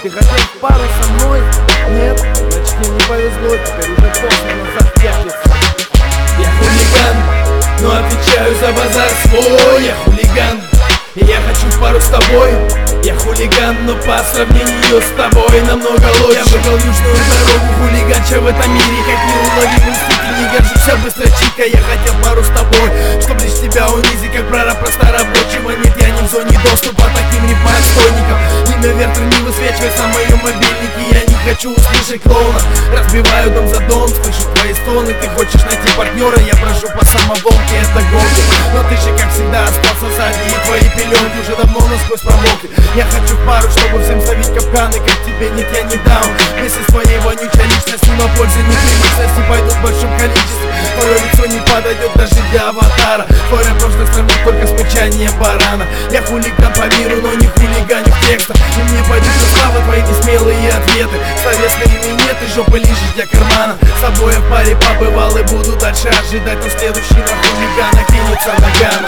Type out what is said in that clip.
Ты хотел в пару со мной? Нет? Значит мне не повезло, теперь уже поздно назад пятиться. Я хулиган, но отвечаю за базар свой. Я хулиган, и я хочу в пару с тобой. Я хулиган, но по сравнению с тобой намного лучше. Я выбрал южную дорогу, хулиганча в этом мире. Как неуловимый мститель, не горжусь, быстрочитка. Я хотел пару с тобой, чтоб лишь тебя унизить. Как прораб просто рабочего нет, я не в зоне доступа таким рифма-отстойникам. Имя Вертер не высвечивается на моем мобильнике. Я не хочу услышать клоуна, разбиваю дом за дом, слышу твои стоны. Ты хочешь найти партнера, я прошу по самоволке, это гонки. Но ты же как всегда остался сзади, и твои пеленки уже давно насквозь промокли. Я хочу пару, чтобы всем ставить капканы, как тебе нет, я не дам. Вместе с твоей вонючей личностью, но пользы не личности пойдут в большом количестве. Твое лицо не подойдет даже для аватара. Твой рэп можно сравнить только с мычанием барана. Я хулиган по миру, но не хулиганю в текстах. И мне пойдут на славы твои несмелые ответы. Словесные минеты, жопы лишь для кармана. С собой в паре побывал и буду дальше ожидать, но следующий на хулигана кинется нагана.